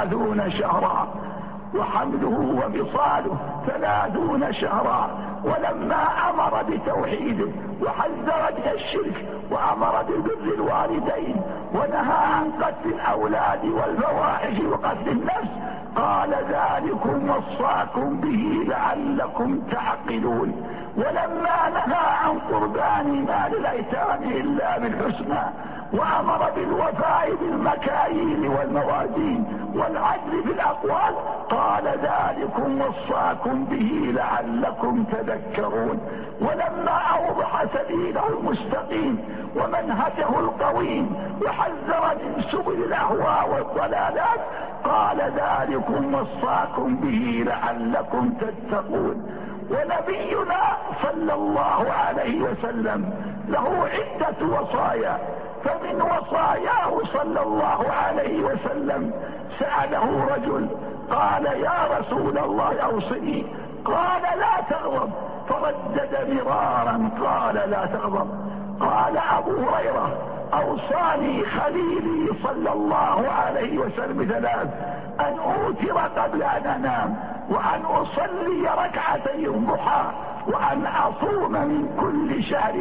S1: 30 شهرا. ولما أمر بتوحيده وحذر من الشرك وأمر ببر الوالدين ونهى عن قتل الأولاد والفواحش وقتل النفس قال: ذلكم وصاكم به لعلكم تعقلون. ولما نهى عن قربان مال الأيتام إلا بالحسنى، وأمر بالوفاء بالمكاييل والموازين والعدل في الأقوال، قال ذلكم وصاكم به لعلكم تذكرون. ولما أوضح سبيله المستقيم ومنهجه القويم وحذر من سبل الأهواء والضلالات، قال ذلكم وصاكم به لعلكم تتقون. ونبينا صلى الله عليه وسلم له عدة وصايا، فمن وصاياه صلى الله عليه وسلم سأله رجل قال يا رسول الله أوصني، قال لا تغضب، فردد مرارا قال لا تغضب. قال أبو هريرة أوصاني خليلي صلى الله عليه وسلم ثلاث: أن أوتر قبل أن أنام، وأن أصلي ركعتي الضحى، وأن أصوم من كل شهر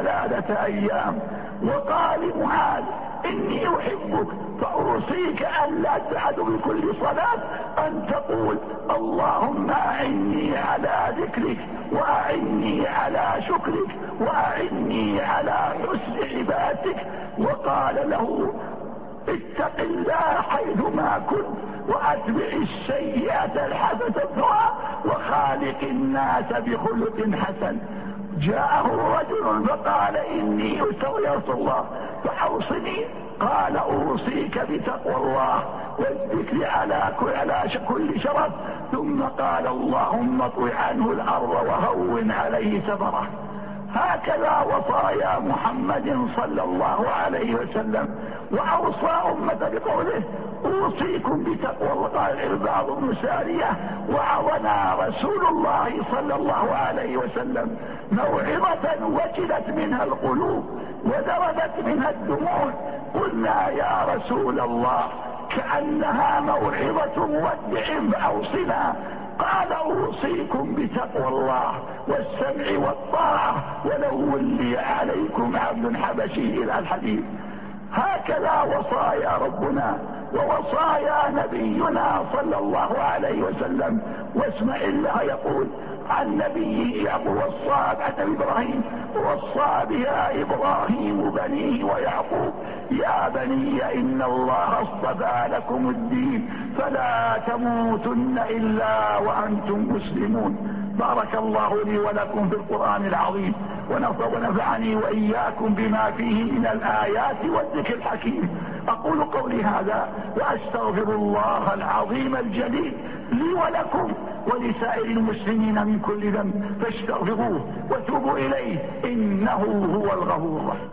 S1: 3 أيام. وقال معاذ إني أحبك فأوصيك أن لا تعد بكل صلاة أن تقول اللهم أعني على ذكرك وأعني على شكرك وأعني على حسن عبادتك. وقال له اتق الله حيثما كنت وأتبع السيئة الحسنة تمحها وخالق الناس بخلق حسن. جاءه رجل فقال إني أسوي يا رسول الله فأوصني، قال أوصيك بتقوى الله والذكر على كل شرف. ثم قال اللهم اطوي عنه الأرض وهون عليه سفره. هكذا وصايا محمد صلى الله عليه وسلم. وأوصى أمة بقوله أوصيكم بتقوى الله. قال العرباض بن سارية وعظنا رسول الله صلى الله عليه وسلم موعظة وجلت منها القلوب وذربت منها الدموع. قلنا يا رسول الله كأنها موعظة مودع فأوصنا. قال أوصيكم بتقوى الله والسمع والطاعة ولو ولي عليكم عبد حبشي إلى الحديث. هكذا وصايا ربنا ووصايا نبينا صلى الله عليه وسلم. واسمع الله يقول عن نبيه يعقوب وصى عن إبراهيم وصى بها إبراهيم بنيه ويعقوب يا بني إن الله اصطفى لكم الدين فلا تموتن إلا وأنتم مسلمون. بارك الله لي ولكم في القرآن العظيم ونفعني وإياكم بما فيه من الآيات والذكر الحكيم. أقول قولي هذا وأستغفر الله العظيم الجليل لي ولكم ولسائر المسلمين من كل ذنب فاستغفروه وتوبوا إليه إنه هو الغفور الرحيم.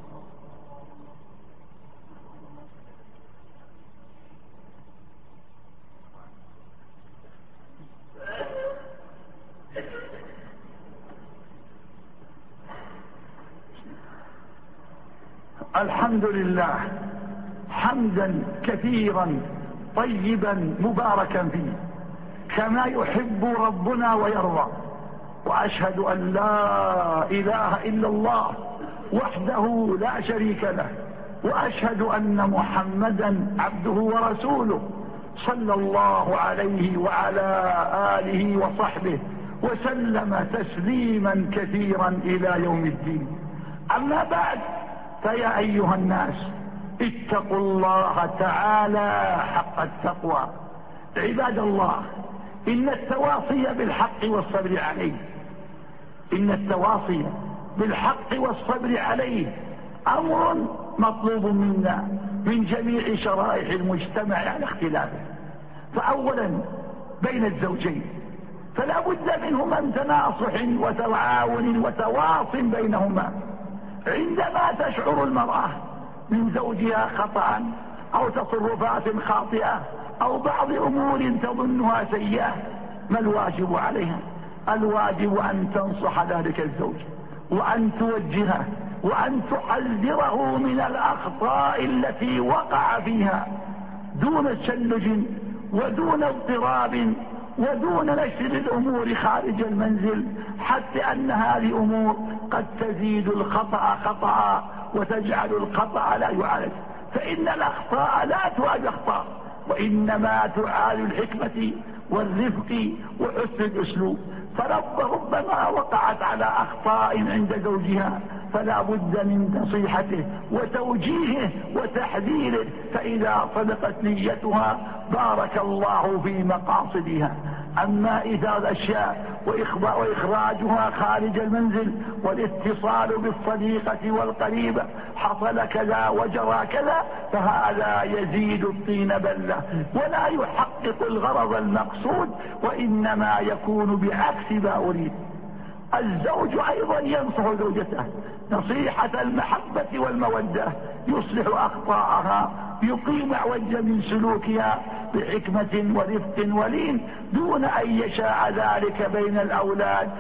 S1: الحمد لله حمدا كثيرا طيبا مباركا فيه كما يحب ربنا ويرضى. وأشهد أن لا إله إلا الله وحده لا شريك له، وأشهد أن محمدا عبده ورسوله صلى الله عليه وعلى آله وصحبه وسلم تسليما كثيرا إلى يوم الدين. أما بعد فيا أيها الناس اتقوا الله تعالى حق التقوى. عباد الله إن التواصي بالحق والصبر عليه أمر مطلوب منا من جميع شرائح المجتمع على اختلافه. فأولا بين الزوجين فلا بد منهما من تناصح وتعاون وتواص بينهما. عندما تشعر المرأة من زوجها خطأ أو تصرفات خاطئة أو بعض أمور تظنها سيئة، ما الواجب عليها؟ الواجب أن تنصح ذلك الزوج وأن توجهه وأن تحذره من الأخطاء التي وقع فيها دون تشنج ودون اضطراب ودون نشر الأمور خارج المنزل، حتى أن هذه أمور قد تزيد الخطأ خطأ وتجعل الخطأ لا يعالج. فإن الأخطاء لا تعالج أخطاء وإنما تعالج الحكمة والرفق وحسن الأسلوب. فربما وقعت على أخطاء عند زوجها، فلا بد من نصيحته وتوجيهه وتحذيره، فإذا صدقت نيتها بارك الله في مقاصدها. أما إذا الأشياء وإخراجها خارج المنزل والاتصال بالصديقة والقريبة حصل كذا وجرى كذا، فهذا يزيد الطين بلة ولا يحقق الغرض المقصود، وإنما يكون بعكس ما أريد. الزوج أيضا ينصح زوجته نصيحة المحبة والمودة، يصلح أخطاءها، يقيم عوجا من سلوكها بحكمة ورفق ولين، دون أن يشاع ذلك بين الأولاد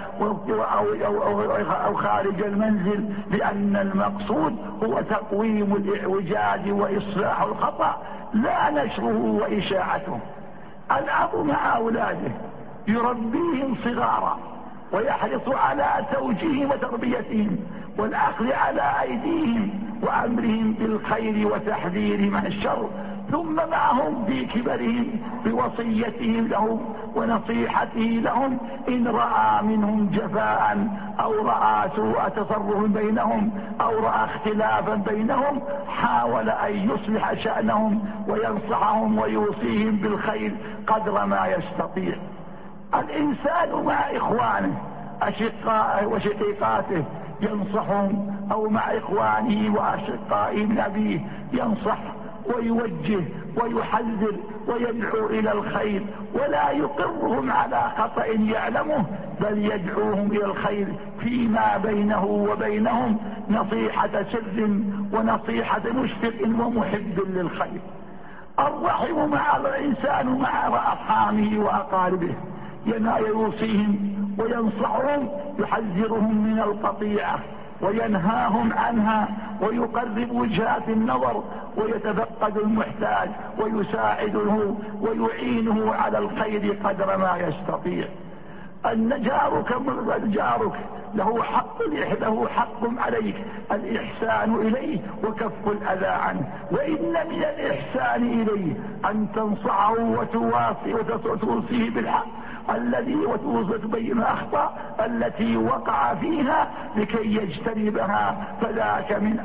S1: أو خارج المنزل، لأن المقصود هو تقويم الإعوجاج وإصلاح الخطأ لا نشره وإشاعته. الأب مع أولاده يربيهم صغارا ويحرص على توجيههم وتربيتهم والأخذ على أيديهم وأمرهم بالخير وتحذيرهم عن الشر، ثم معهم في كبرهم بوصيتهم لهم ونصيحته لهم إن رأى منهم جفاء أو رأى سوء تصرف بينهم أو رأى اختلافا بينهم، حاول أن يصلح شأنهم وينصحهم ويوصيهم بالخير قدر ما يستطيع. الإنسان مع إخوانه أشقائه وشقيقاته ينصحهم، أو مع إخوانه وأشقائه من أبيه ينصح ويوجه ويحذر ويدعو إلى الخير، ولا يقرهم على خطأ يعلمه، بل يدعوهم إلى الخير فيما بينه وبينهم نصيحة سر ونصيحة مشفق ومحب للخير. الرحم مع الإنسان مع أرحامه وأقاربه يوصيهم وينصحهم، يحذرهم من القطيعة وينهاهم عنها ويقرب وجهات النظر ويتفقد المحتاج ويساعده ويعينه على الخير قدر ما يستطيع. أن جارك له حق عليك الإحسان إليه وكف الأذى عنه، وإن من الإحسان إليه أن تنصحه وتوصيه بالحق الذي وتبين الأخطاء التي وقع فيها لكي يجتنبها، فذاك من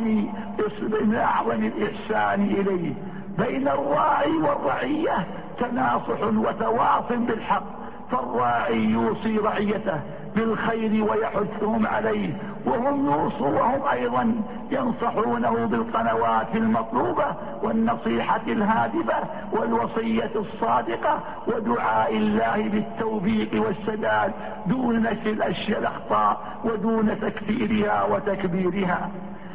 S1: أعظم الإحسان إليه. بين الراعي والرعية تناصح وتواص بالحق، فالراعي يوصي رعيته بالخير ويحثهم عليه، وهم أيضا ينصحونه بالقنوات المطلوبة والنصيحة الهادفة والوصية الصادقة ودعاء الله بالتوفيق والسداد دون نشر الأشياء الأخطاء ودون تكفيرها وتكبيرها.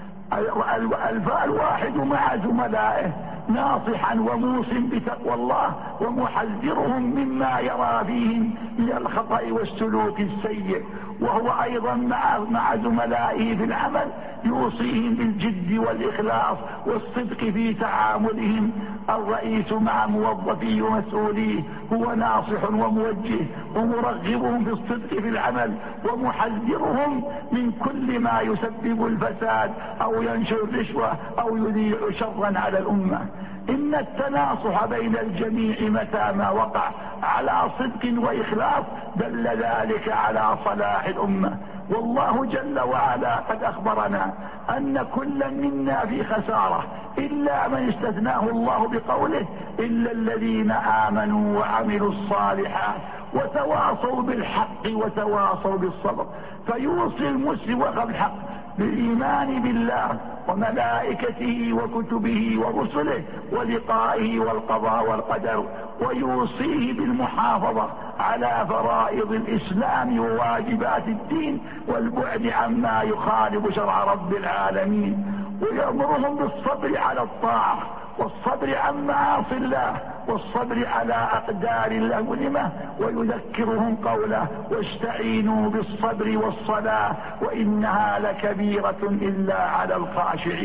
S1: الواحد مع زملائه ناصحا وموصٍ بتقوى الله ومحذرهم مما يرى فيهم من الخطأ والسلوك السيء، وهو أيضا مع زملائه في العمل يوصيهم بالجد والإخلاص والصدق في تعاملهم. الرئيس مع موظفيه ومسؤوليه هو ناصح وموجه ومرغبهم في الصدق في العمل ومحذرهم من كل ما يسبب الفساد أو ينشر الرشوة أو يذيع شرا على الأمة. إن التناصح بين الجميع متى ما وقع على صدق وإخلاص دل ذلك على صلاح الأمة. والله جل وعلا قد أخبرنا أن كل منا في خسارة إلا من استثناه الله بقوله إلا الذين آمنوا وعملوا الصالحات وتواصوا بالحق وتواصوا بالصبر. فيوصي المسلم وقف الحق بالإيمان بالله وملائكته وكتبه ورسله ولقائه والقضاء والقدر، ويوصيه بالمحافظة على فرائض الإسلام وواجبات الدين والبعد عما يخالف شرع رب العالمين، ويأمرهم بالصبر على الطاعة والصبر عن معاصي الله والصبر على أقدار المؤلمة، ويذكرهم قوله واستعينوا بالصبر والصلاة وإنها لكبيرة إلا على الخاشعين.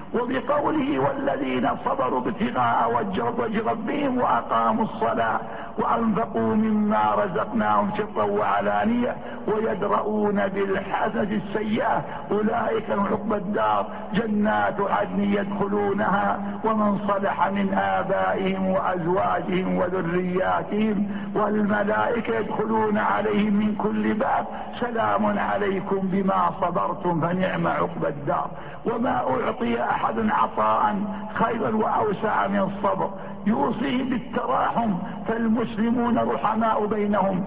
S1: وبقوله والذين صبروا ابتغاء وجه ربهم وأقاموا الصلاة وأنفقوا مما رزقناهم سرا وعلانية ويدرؤون بالحسنة السيئة أولئك لهم عقبى الدار جنات عدن يدخلونها ومن صلح من آبائهم وأزواجهم وذرياتهم والملائكة يدخلون عليهم من كل باب سلام عليكم بما صبرتم فنعم عقبى الدار. وما أعطي أحد عطاء خيرا وأوسع من الصبر. يوصيه بالتراحم فالمسلمون رحماء بينهم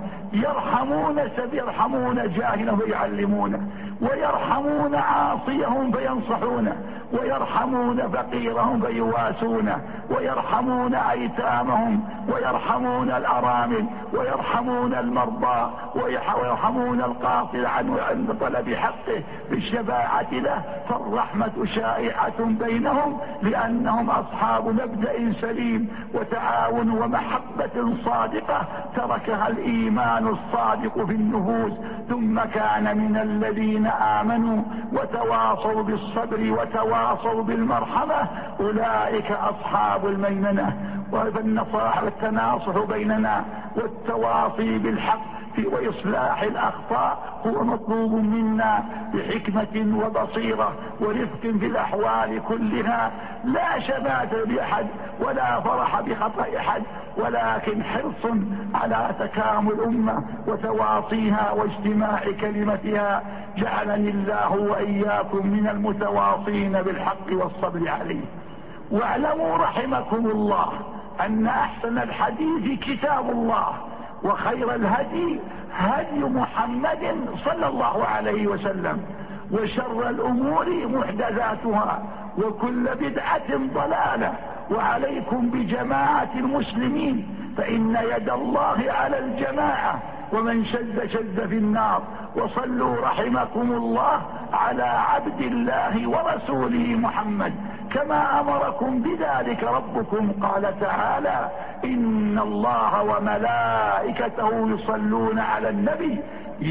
S1: يرحمون جاهلهم فيعلمونه ويرحمون عاصيهم فينصحونه ويرحمون فقيرهم فيواسونه ويرحمون أيتامهم ويرحمون الأرامل ويرحمون المرضى ويرحمون القاصر عند طلب حقه بالشفاعة له. فالرحمة شائعة بينهم لأنهم أصحاب مبدأ سليم وتعاون ومحبة صادقة تركها الإيمان الصادق في النفوس. ثم كان من الذين آمنوا وتواصوا بالصبر وتواصوا بالمرحمة أولئك أصحاب الميمنة. والنصائح والتناصح بيننا والتواصي بالحق وإصلاح الأخطاء هو مطلوب منا بحكمة وبصيرة ورفق في الأحوال كلها. لا شماتة بأحد ولا فرح بخطأ أحد ولكن حرص على تكامل الأمة وتواصيها واجتماع كلمتها. جعلني الله وإياكم من المتواصين بالحق والصبر عليه. واعلموا رحمكم الله أن أحسن الحديث كتاب الله وخير الهدي هدي محمد صلى الله عليه وسلم وشر الأمور محدثاتها وكل بدعة ضلالة. وعليكم بجماعة المسلمين فإن يد الله على الجماعة ومن شذ في النار. وصلوا رحمكم الله على عبد الله ورسوله محمد كما أمركم بذلك ربكم. قال تعالى إن الله وملائكته يصلون على النبي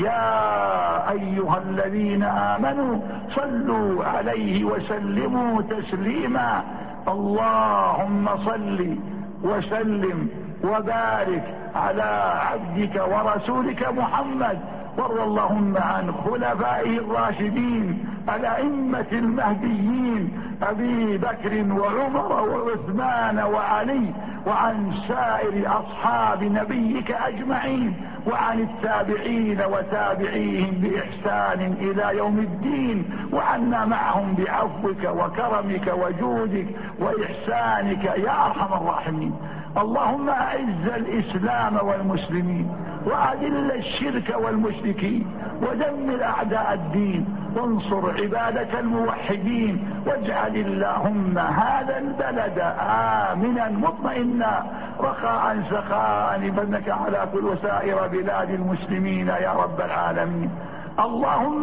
S1: يا أيها الذين آمنوا صلوا عليه وسلموا تسليما. اللهم صل وسلم وبارك على عبدك ورسولك محمد. وارض اللهم عن خلفائه الراشدين الأئمة المهديين أبي بكر وعمر وعثمان وعلي وعن سائر أصحاب نبيك أجمعين وعن التابعين وتابعيهم بإحسان إلى يوم الدين وعنا معهم بعفوك وكرمك وجودك وإحسانك يا أرحم الراحمين. اللهم أعز الإسلام والمسلمين وأذل الشرك والمشركين ودمر أعداء الدين وانصر عبادك الموحدين. واجعل اللهم هذا البلد آمنا مطمئنا رخاء سخاء فإنك على كل وسائر بلاد المسلمين يا رب العالمين. اللهم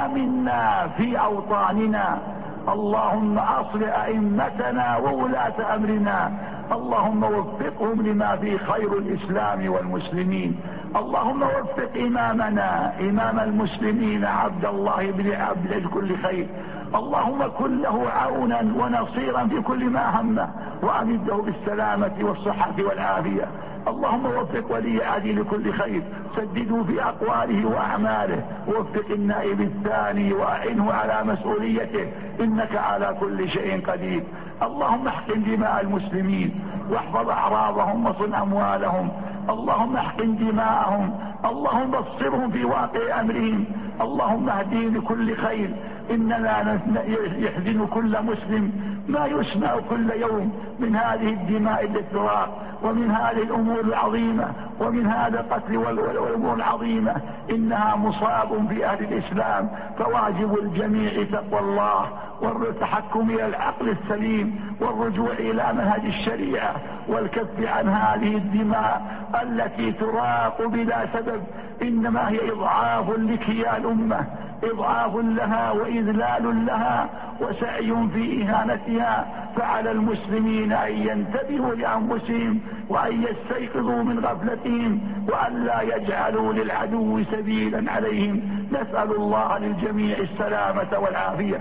S1: آمنا في أوطاننا. اللهم أصلح أئمتنا وولاة أمرنا. اللهم وفقهم لما فيه خير الإسلام والمسلمين. اللهم وفق إمامنا إمام المسلمين عبد الله بن عبد كل خير. اللهم كن له عونا ونصيرا في كل ما همه وأمده بالسلامة والصحة والعافية. اللهم وفق ولي عهده لكل خير سدده في أقواله وأعماله ووفق النائب الثاني وأعنه على مسؤوليته إنك على كل شيء قدير. اللهم احقن دماء المسلمين واحفظ أعراضهم وصن أموالهم. اللهم احقن دماءهم. اللهم بصرهم في واقع أمرهم. اللهم اهدهم لكل خير. إننا يحزن كل مسلم ما يسمع كل يوم من هذه الدماء الاتراق ومن هذه الأمور العظيمة ومن هذا القتل والأمور العظيمة. إنها مصاب في أهل الإسلام. فواجب الجميع تقوى الله والتحكم إلى العقل السليم والرجوع إلى منهج الشريعة والكف عن هذه الدماء التي تراق بلا سبب. إنما هي إضعاف لكيان الأمة إضعاف لها وإذلال لها وسعي في إهانتها. فعلى المسلمين أن ينتبهوا لأنفسهم وأن يستيقظوا من غفلتهم وأن لا يجعلوا للعدو سبيلا عليهم. نسأل الله للجميع السلامة والعافية.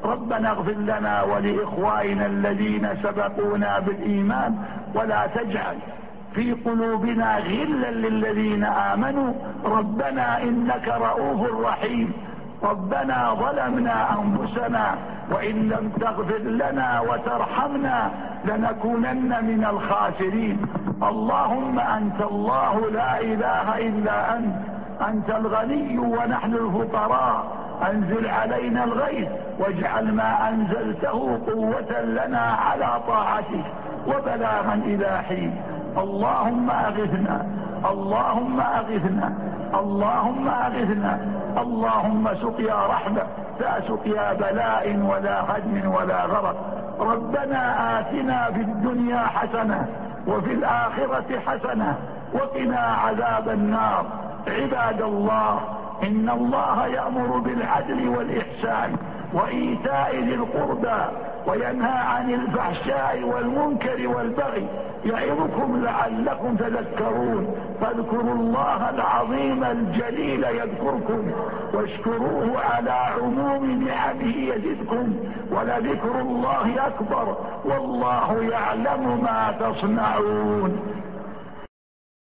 S1: ربنا اغفر لنا ولإخواننا الذين سبقونا بالإيمان ولا تجعل في قلوبنا غلا للذين آمنوا ربنا إنك رؤوف رحيم. ربنا ظلمنا أنفسنا وإن لم تغفر لنا وترحمنا لنكونن من الخاسرين. اللهم أنت الله لا إله إلا أنت الغني ونحن الفقراء، أنزل علينا الغيث واجعل ما أنزلته قوة لنا على طاعتك وبلاغا إلى حين. اللهم أغثنا، اللهم أغثنا، اللهم أغثنا. اللهم سقيا رحمة لا سقيا بلاء ولا هدم ولا غرق. ربنا آتنا في الدنيا حسنة وفي الآخرة حسنة وقنا عذاب النار. عباد الله، إن الله يأمر بالعدل والإحسان وإيتاء ذي القربى وينهى عن الفحشاء والمنكر والبغي يعظكم لعلكم تذكرون. فاذكروا الله العظيم الجليل يذكركم واشكروه على عموم نعمه يزدكم ولذكر الله أكبر والله يعلم ما تصنعون.